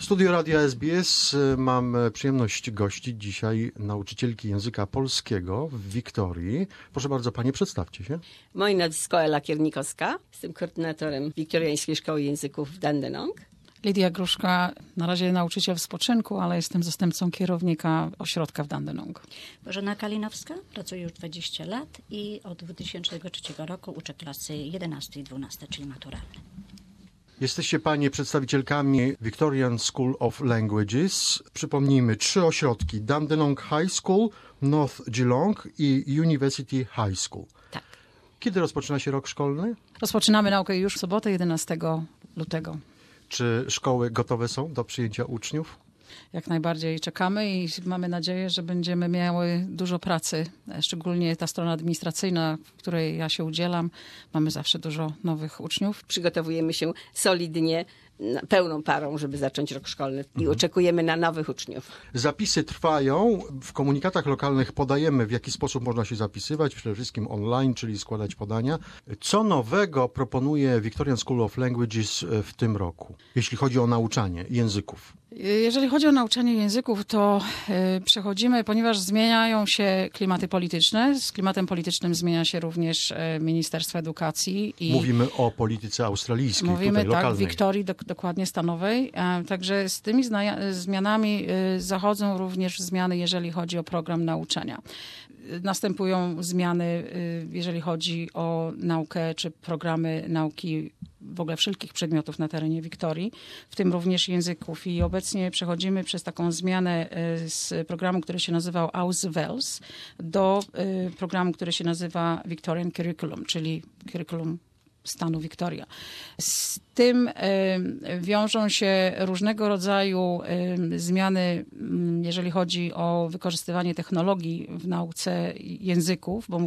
studiu Radia SBS mam przyjemność gościć dzisiaj nauczycielki języka polskiego w Wiktorii. Proszę bardzo, panie, przedstawcie się. Moje nazwisko Ela Kiernikowska. Jestem koordynatorem Wiktoriańskiej Szkoły Języków w Dandenong. Lidia Gruszka, na razie nauczyciel w spoczynku, ale jestem zastępcą kierownika ośrodka w Dandenong. Bożena Kalinowska, pracuję już 20 lat i od 2003 roku uczę klasy 11 i 12, czyli maturalne. Jesteście panie przedstawicielkami Victorian School of Languages. Przypomnijmy, 3 ośrodki: Dandenong High School, North Geelong i University High School. Tak. Kiedy rozpoczyna się rok szkolny? Rozpoczynamy naukę już w sobotę, 11 lutego. Czy szkoły gotowe są do przyjęcia uczniów? Jak najbardziej czekamy i mamy nadzieję, że będziemy miały dużo pracy. Szczególnie ta strona administracyjna, w której ja się udzielam. Mamy zawsze dużo nowych uczniów. Przygotowujemy się solidnie, pełną parą, żeby zacząć rok szkolny i oczekujemy na nowych uczniów. Zapisy trwają. W komunikatach lokalnych podajemy, w jaki sposób można się zapisywać, przede wszystkim online, czyli składać podania. Co nowego proponuje Victorian School of Languages w tym roku, jeśli chodzi o nauczanie języków? Jeżeli chodzi o nauczanie języków, to przechodzimy, ponieważ zmieniają się klimaty polityczne. Z klimatem politycznym zmienia się również Ministerstwo Edukacji. Mówimy o polityce australijskiej, mówimy, tutaj lokalnej. Tak, w Wiktorii, dokładnie stanowej. Także z tymi zmianami zachodzą również zmiany, jeżeli chodzi o program nauczania. Następują zmiany, jeżeli chodzi o naukę czy programy nauki w ogóle wszelkich przedmiotów na terenie Wiktorii, w tym również języków. I obecnie przechodzimy przez taką zmianę z programu, który się nazywał Auswels, do programu, który się nazywa Victorian Curriculum, czyli Curriculum stanu Wiktoria. Z tym wiążą się różnego rodzaju zmiany, jeżeli chodzi o wykorzystywanie technologii w nauce języków, bo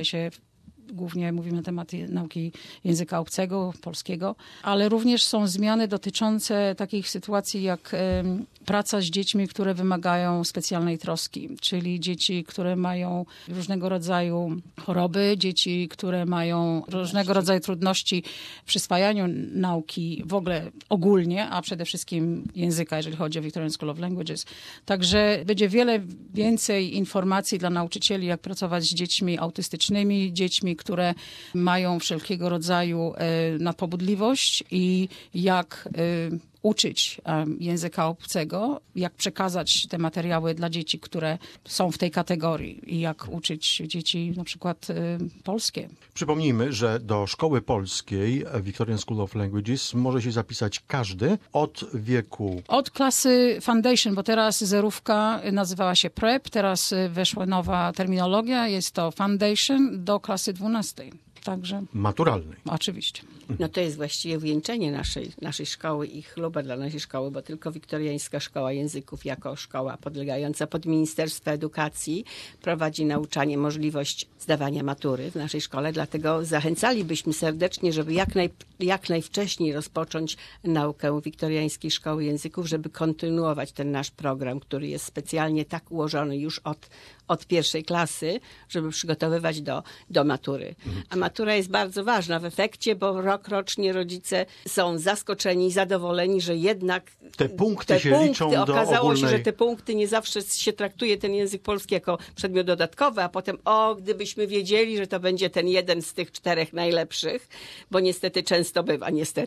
głównie mówimy na temat nauki języka obcego, polskiego, ale również są zmiany dotyczące takich sytuacji jak praca z dziećmi, które wymagają specjalnej troski, czyli dzieci, które mają różnego rodzaju choroby, dzieci, które mają różnego rodzaju trudności w przyswajaniu nauki w ogóle ogólnie, a przede wszystkim języka, jeżeli chodzi o Victorian School of Languages. Także będzie wiele więcej informacji dla nauczycieli, jak pracować z dziećmi autystycznymi, dziećmi, które mają wszelkiego rodzaju nadpobudliwość i jak uczyć języka obcego, jak przekazać te materiały dla dzieci, które są w tej kategorii i jak uczyć dzieci na przykład polskie. Przypomnijmy, że do szkoły polskiej Victorian School of Languages może się zapisać każdy od wieku... Od klasy Foundation, bo teraz zerówka nazywała się Prep, teraz weszła nowa terminologia, jest to Foundation do klasy 12. Także... Maturalnej. Oczywiście. No to jest właściwie wieńczenie naszej szkoły i chluba dla naszej szkoły, bo tylko Wiktoriańska Szkoła Języków jako szkoła podlegająca pod Ministerstwo Edukacji prowadzi nauczanie, możliwość zdawania matury w naszej szkole, dlatego zachęcalibyśmy serdecznie, żeby jak najwcześniej rozpocząć naukę Wiktoriańskiej Szkoły Języków, żeby kontynuować ten nasz program, który jest specjalnie tak ułożony już od pierwszej klasy, żeby przygotowywać do matury. A matura jest bardzo ważna w efekcie, bo rokrocznie rodzice są zaskoczeni, zadowoleni, że jednak te punkty liczą do okazało się, ogólnej... że te punkty nie zawsze się traktuje ten język polski jako przedmiot dodatkowy, a potem gdybyśmy wiedzieli, że to będzie ten jeden z tych 4 najlepszych, bo niestety często bywa,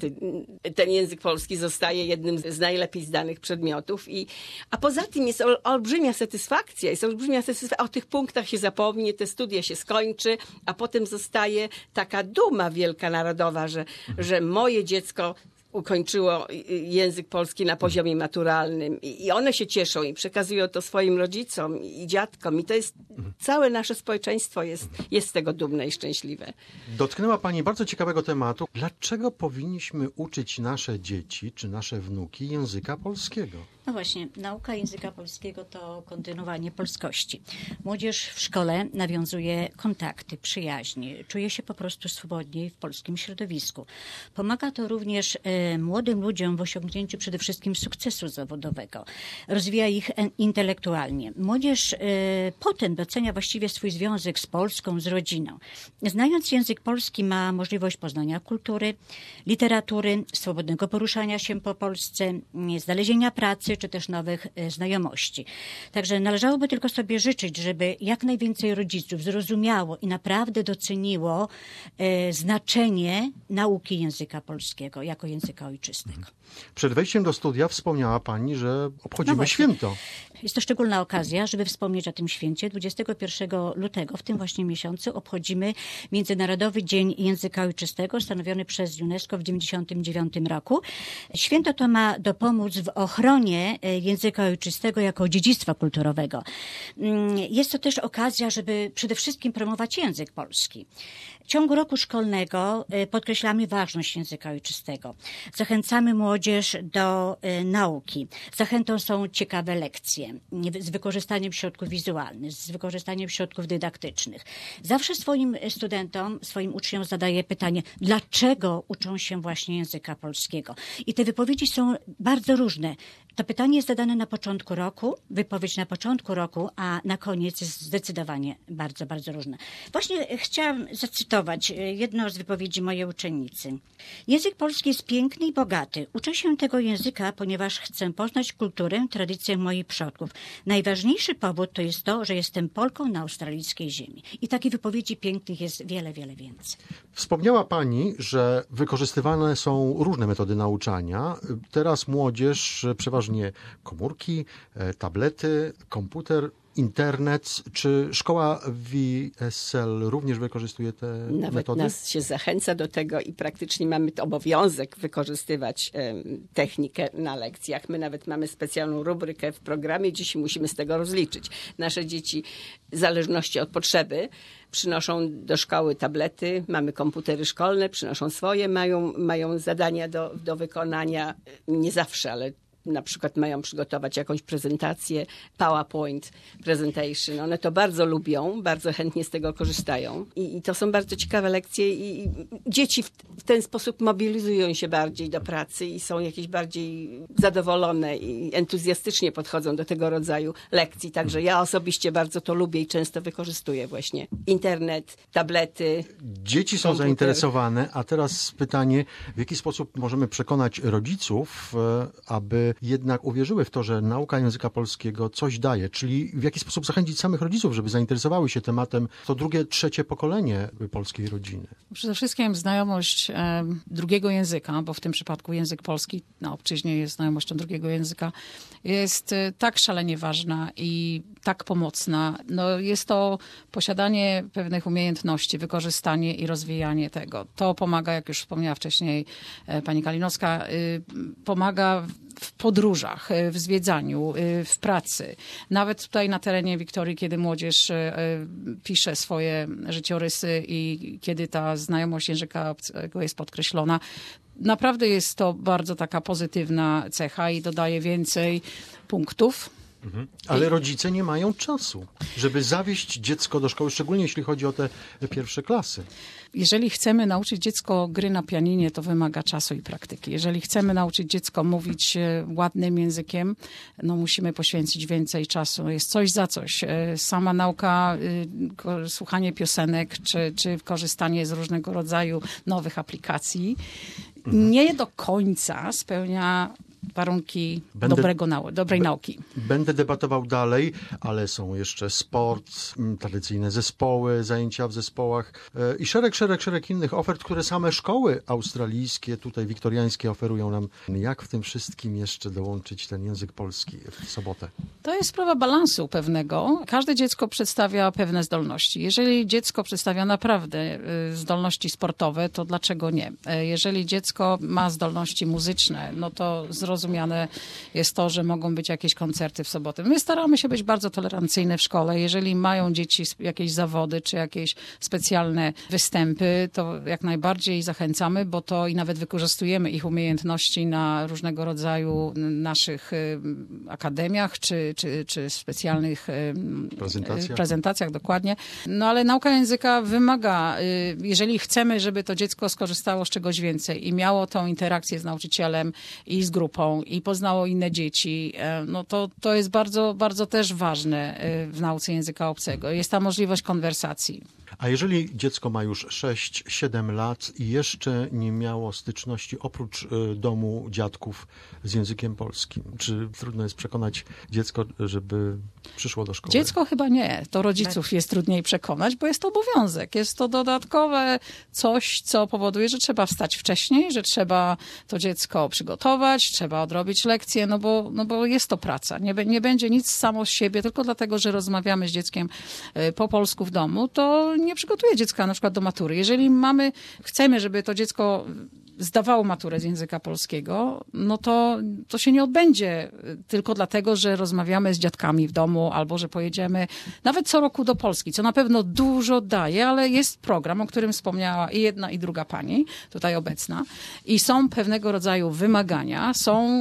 ten język polski zostaje jednym z najlepiej zdanych przedmiotów. A poza tym jest olbrzymia satysfakcja, o tych punktach się zapomni, te studia się skończy, a potem zostaje taka duma wielka narodowa, że moje dziecko ukończyło język polski na poziomie maturalnym i one się cieszą i przekazują to swoim rodzicom i dziadkom i to jest, całe nasze społeczeństwo jest z tego dumne i szczęśliwe. Dotknęła pani bardzo ciekawego tematu. Dlaczego powinniśmy uczyć nasze dzieci czy nasze wnuki języka polskiego? No właśnie, nauka języka polskiego to kontynuowanie polskości. Młodzież w szkole nawiązuje kontakty, przyjaźnie, czuje się po prostu swobodniej w polskim środowisku. Pomaga to również młodym ludziom w osiągnięciu przede wszystkim sukcesu zawodowego. Rozwija ich intelektualnie. Młodzież potem docenia właściwie swój związek z Polską, z rodziną. Znając język polski ma możliwość poznania kultury, literatury, swobodnego poruszania się po Polsce, znalezienia pracy czy też nowych znajomości. Także należałoby tylko sobie życzyć, żeby jak najwięcej rodziców zrozumiało i naprawdę doceniło znaczenie nauki języka polskiego jako języka ojczystego. Przed wejściem do studia wspomniała pani, że obchodzimy święto. Jest to szczególna okazja, żeby wspomnieć o tym święcie. 21 lutego, w tym właśnie miesiącu, obchodzimy Międzynarodowy Dzień Języka Ojczystego, stanowiony przez UNESCO w 1999 roku. Święto to ma dopomóc w ochronie języka ojczystego jako dziedzictwa kulturowego. Jest to też okazja, żeby przede wszystkim promować język polski. W ciągu roku szkolnego podkreślamy ważność języka ojczystego. Zachęcamy młodzież do nauki. Zachętą są ciekawe lekcje z wykorzystaniem środków wizualnych, z wykorzystaniem środków dydaktycznych. Zawsze swoim studentom, swoim uczniom zadaję pytanie, dlaczego uczą się właśnie języka polskiego. I te wypowiedzi są bardzo różne. To pytanie jest zadane na początku roku, wypowiedź na początku roku, a na koniec jest zdecydowanie bardzo, bardzo różna. Właśnie chciałam zacytować jedną z wypowiedzi mojej uczennicy. Język polski jest piękny i bogaty. Uczę się tego języka, ponieważ chcę poznać kulturę, tradycję moich przodków. Najważniejszy powód to jest to, że jestem Polką na australijskiej ziemi. I takich wypowiedzi pięknych jest wiele, wiele więcej. Wspomniała pani, że wykorzystywane są różne metody nauczania. Teraz młodzież przeważnie komórki, tablety, komputer, internet. Czy szkoła WSL również wykorzystuje te Nawet metody? nas się zachęca do tego i praktycznie mamy obowiązek wykorzystywać technikę na lekcjach. My nawet mamy specjalną rubrykę w programie, gdzie się musimy z tego rozliczyć. Nasze dzieci w zależności od potrzeby przynoszą do szkoły tablety, mamy komputery szkolne, przynoszą swoje, mają zadania do wykonania. Nie zawsze, ale na przykład mają przygotować jakąś prezentację, PowerPoint presentation. One to bardzo lubią, bardzo chętnie z tego korzystają. I to są bardzo ciekawe lekcje i dzieci w ten sposób mobilizują się bardziej do pracy i są jakieś bardziej zadowolone i entuzjastycznie podchodzą do tego rodzaju lekcji. Także ja osobiście bardzo to lubię i często wykorzystuję właśnie internet, tablety. Dzieci są komputer. zainteresowane, a teraz pytanie, w jaki sposób możemy przekonać rodziców, aby jednak uwierzyły w to, że nauka języka polskiego coś daje, czyli w jaki sposób zachęcić samych rodziców, żeby zainteresowały się tematem to drugie, trzecie pokolenie polskiej rodziny? Przede wszystkim znajomość drugiego języka, bo w tym przypadku język polski na obczyźnie jest znajomością drugiego języka, jest tak szalenie ważna i tak pomocna. No, jest to posiadanie pewnych umiejętności, wykorzystanie i rozwijanie tego. To pomaga, jak już wspomniała wcześniej pani Kalinowska, pomaga w podróżach, w zwiedzaniu, w pracy. Nawet tutaj na terenie Wiktorii, kiedy młodzież pisze swoje życiorysy i kiedy ta znajomość języka obcego jest podkreślona, naprawdę jest to bardzo taka pozytywna cecha i dodaje więcej punktów. Ale rodzice nie mają czasu, żeby zawieźć dziecko do szkoły, szczególnie jeśli chodzi o te pierwsze klasy. Jeżeli chcemy nauczyć dziecko gry na pianinie, to wymaga czasu i praktyki. Jeżeli chcemy nauczyć dziecko mówić ładnym językiem, no musimy poświęcić więcej czasu. Jest coś za coś. Sama nauka, słuchanie piosenek, czy korzystanie z różnego rodzaju nowych aplikacji nie do końca spełnia warunki dobrej nauki. Będę debatował dalej, ale są jeszcze sport, tradycyjne zespoły, zajęcia w zespołach i szereg innych ofert, które same szkoły australijskie, tutaj wiktoriańskie oferują nam. Jak w tym wszystkim jeszcze dołączyć ten język polski w sobotę? To jest sprawa balansu pewnego. Każde dziecko przedstawia pewne zdolności. Jeżeli dziecko przedstawia naprawdę zdolności sportowe, to dlaczego nie? Jeżeli dziecko ma zdolności muzyczne, no to zrozumiałe zrozumiane jest to, że mogą być jakieś koncerty w sobotę. My staramy się być bardzo tolerancyjne w szkole. Jeżeli mają dzieci jakieś zawody, czy jakieś specjalne występy, to jak najbardziej zachęcamy, bo to i nawet wykorzystujemy ich umiejętności na różnego rodzaju naszych akademiach, czy specjalnych prezentacjach, dokładnie. No ale nauka języka wymaga, jeżeli chcemy, żeby to dziecko skorzystało z czegoś więcej i miało tą interakcję z nauczycielem i z grupą i poznało inne dzieci, no to jest bardzo, bardzo też ważne w nauce języka obcego. Jest ta możliwość konwersacji. A jeżeli dziecko ma już 6-7 lat i jeszcze nie miało styczności oprócz domu dziadków z językiem polskim, czy trudno jest przekonać dziecko, żeby przyszło do szkoły? Dziecko chyba nie. To rodziców jest trudniej przekonać, bo jest to obowiązek. Jest to dodatkowe coś, co powoduje, że trzeba wstać wcześniej, że trzeba to dziecko przygotować, trzeba odrobić lekcje, no bo jest to praca. Nie będzie nic samo z siebie, tylko dlatego, że rozmawiamy z dzieckiem po polsku w domu, to nie przygotuje dziecka na przykład do matury. Jeżeli chcemy, żeby to dziecko zdawało maturę z języka polskiego, no to się nie odbędzie tylko dlatego, że rozmawiamy z dziadkami w domu albo że pojedziemy nawet co roku do Polski, co na pewno dużo daje, ale jest program, o którym wspomniała i jedna i druga pani tutaj obecna i są pewnego rodzaju wymagania.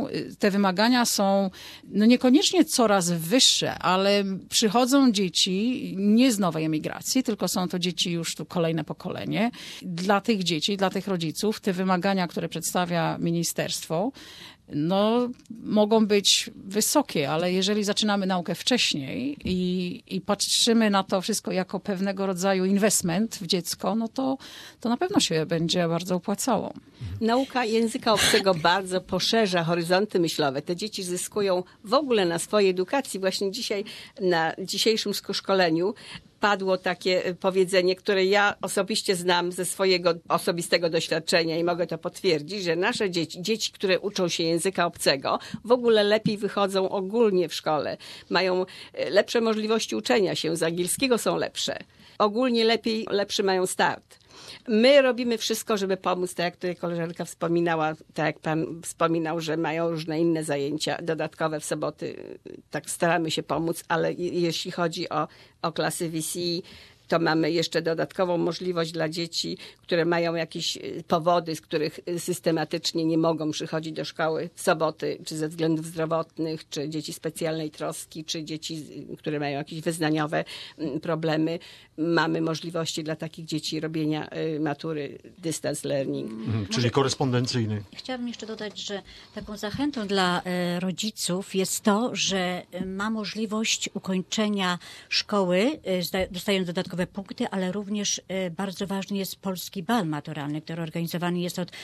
Te wymagania są no niekoniecznie coraz wyższe, ale przychodzą dzieci nie z nowej emigracji, tylko są to dzieci już tu kolejne pokolenie. Dla tych dzieci, dla tych rodziców te wymagania, które przedstawia ministerstwo, no, mogą być wysokie, ale jeżeli zaczynamy naukę wcześniej i patrzymy na to wszystko jako pewnego rodzaju inwestment w dziecko, no to na pewno się będzie bardzo opłacało. Nauka języka obcego bardzo poszerza horyzonty myślowe. Te dzieci zyskują w ogóle na swojej edukacji. Właśnie dzisiaj na dzisiejszym szkoleniu padło takie powiedzenie, które ja osobiście znam ze swojego osobistego doświadczenia i mogę to potwierdzić, że nasze dzieci, które uczą się języka obcego, w ogóle lepiej wychodzą ogólnie w szkole. Mają lepsze możliwości uczenia się, z angielskiego są lepsze. Ogólnie lepszy mają start. My robimy wszystko, żeby pomóc, tak jak tutaj koleżanka wspominała, tak jak pan wspominał, że mają różne inne zajęcia dodatkowe w soboty. Tak staramy się pomóc, ale jeśli chodzi o klasy VCE, to mamy jeszcze dodatkową możliwość dla dzieci, które mają jakieś powody, z których systematycznie nie mogą przychodzić do szkoły w soboty, czy ze względów zdrowotnych, czy dzieci specjalnej troski, czy dzieci, które mają jakieś wyznaniowe problemy. Mamy możliwości dla takich dzieci robienia matury distance learning. Czyli korespondencyjny. Chciałabym jeszcze dodać, że taką zachętą dla rodziców jest to, że ma możliwość ukończenia szkoły, dostając dodatkowe punkty, ale również bardzo ważny jest polski bal maturalny, który organizowany jest od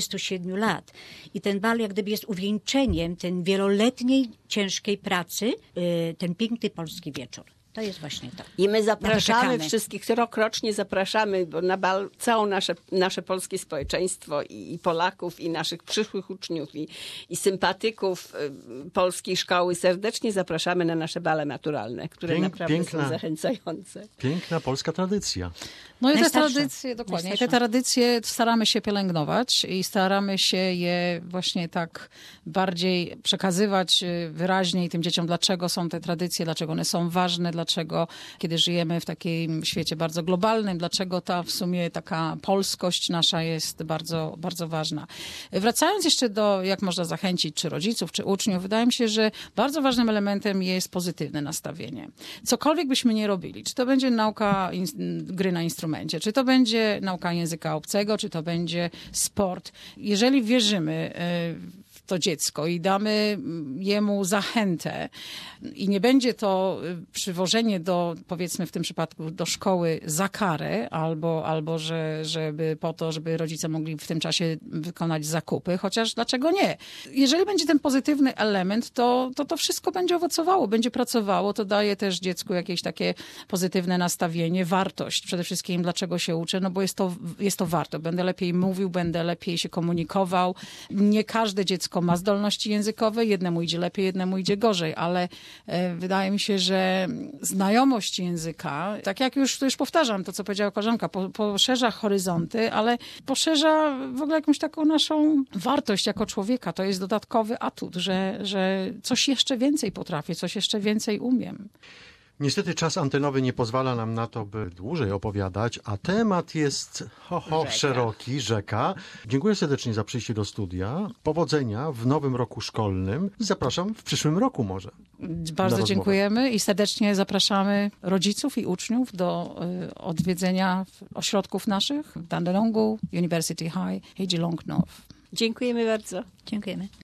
27 lat. I ten bal jak gdyby jest uwieńczeniem tej wieloletniej, ciężkiej pracy, ten piękny polski wieczór. To jest właśnie to. I my zapraszamy wszystkich, rokrocznie zapraszamy, bo na bal całe nasze polskie społeczeństwo i Polaków, i naszych przyszłych uczniów, i sympatyków polskiej szkoły serdecznie zapraszamy na nasze bale maturalne, które naprawdę są zachęcające. Piękna polska tradycja. No i te tradycje, dokładnie, te tradycje staramy się pielęgnować i staramy się je właśnie tak bardziej przekazywać wyraźniej tym dzieciom, dlaczego są te tradycje, dlaczego one są ważne, dlaczego, kiedy żyjemy w takim świecie bardzo globalnym, dlaczego ta w sumie taka polskość nasza jest bardzo, bardzo ważna. Wracając jeszcze do, jak można zachęcić czy rodziców, czy uczniów, wydaje mi się, że bardzo ważnym elementem jest pozytywne nastawienie. Cokolwiek byśmy nie robili, czy to będzie nauka gry na instrumencie, czy to będzie nauka języka obcego, czy to będzie sport. Jeżeli wierzymy w to dziecko i damy jemu zachętę i nie będzie to przywożenie powiedzmy w tym przypadku do szkoły za karę albo żeby po to, żeby rodzice mogli w tym czasie wykonać zakupy, chociaż dlaczego nie? Jeżeli będzie ten pozytywny element, to wszystko będzie owocowało, będzie pracowało, to daje też dziecku jakieś takie pozytywne nastawienie, wartość przede wszystkim, dlaczego się uczę, no bo jest to warto. Będę lepiej mówił, będę lepiej się komunikował. Nie każde dziecko dziecko ma zdolności językowe, jednemu idzie lepiej, jednemu idzie gorzej, ale wydaje mi się, że znajomość języka, tak jak już powtarzam to, co powiedziała koleżanka, poszerza horyzonty, ale poszerza w ogóle jakąś taką naszą wartość jako człowieka. To jest dodatkowy atut, że coś jeszcze więcej potrafię, coś jeszcze więcej umiem. Niestety czas antenowy nie pozwala nam na to, by dłużej opowiadać, a temat jest szeroki, rzeka. Dziękuję serdecznie za przyjście do studia. Powodzenia w nowym roku szkolnym i zapraszam w przyszłym roku może. Bardzo dziękujemy i serdecznie zapraszamy rodziców i uczniów do odwiedzenia ośrodków naszych w Dandenongu, University High, Heijilong North. Dziękujemy bardzo. Dziękujemy.